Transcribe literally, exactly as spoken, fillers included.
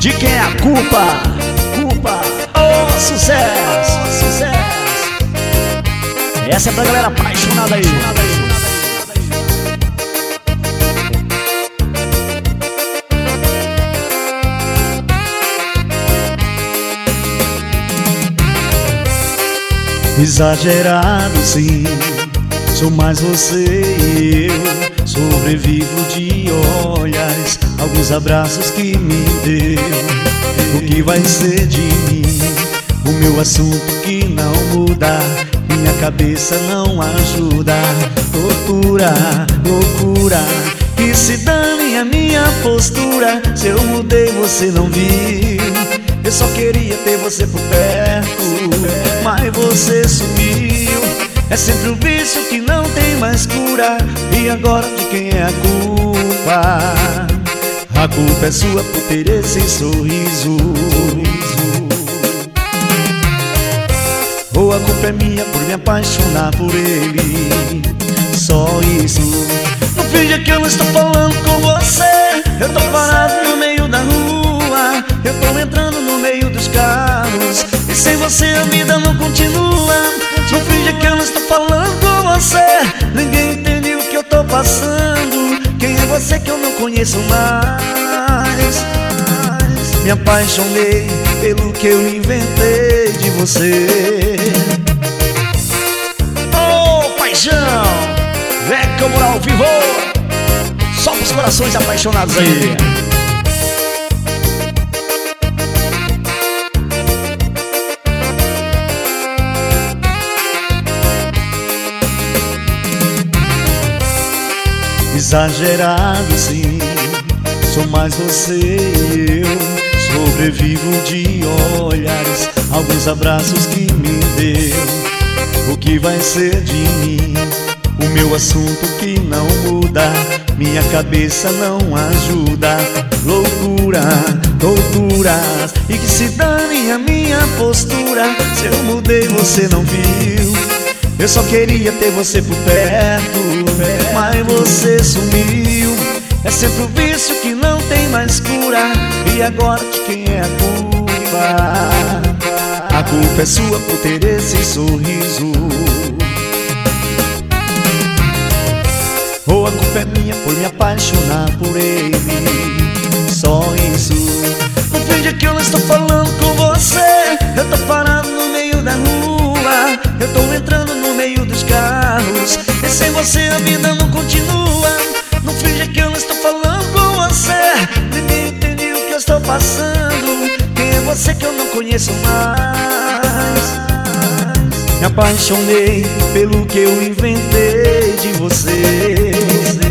De quem é a culpa? Culpa. Oh, sucesso, sucesso. Essa é pra galera apaixonada aí. Exagerado sim, sou mais você e eu. Sobrevivo de olhares, alguns abraços que me deu. O que vai ser de mim? O meu assunto que não muda, minha cabeça não ajuda. Tortura, loucura, que se dane a minha postura. Se eu mudei você não viu. Eu só queria ter você por perto, mas você sumiu. É sempre um vício que não tem mais cura. E agora de quem é a culpa? A culpa é sua por ter esse sorriso. Ou a culpa é minha por me apaixonar por ele. Só isso. Não finja que eu não estou falando com você. Eu tô parado no meio da rua, eu tô entrando no meio dos carros, e sem você a vida não continua. Não finja que eu não estou falando com você. Ninguém entende o que eu tô passando. Quem é você que eu não conheço mais? Me apaixonei pelo que eu inventei de você. Oh, paixão! Veca Moral ao vivo! Só pros corações apaixonados aí. Exagerado sim, sou mais você e eu. Sobrevivo de olhares, alguns abraços que me deu. O que vai ser de mim? O meu assunto que não muda, minha cabeça não ajuda. Loucura, torturas, e que se dane a minha postura. Se eu mudei você não viu. Eu só queria ter você por perto, mas você sumiu. É sempre o vício que não tem mais cura. E agora de quem é a culpa? A culpa é sua por ter esse sorriso. Ou a culpa é minha por me apaixonar por ele. Só isso. Não finja que eu não estou falando com você. Eu tô parado no meio da rua, eu tô entrando no meio dos carros, e sem você a vida não continua. Não finja que eu não estou falando com você. Ninguém entende o que eu estou passando. Quem é você que eu não conheço mais? Me apaixonei pelo que eu inventei de você.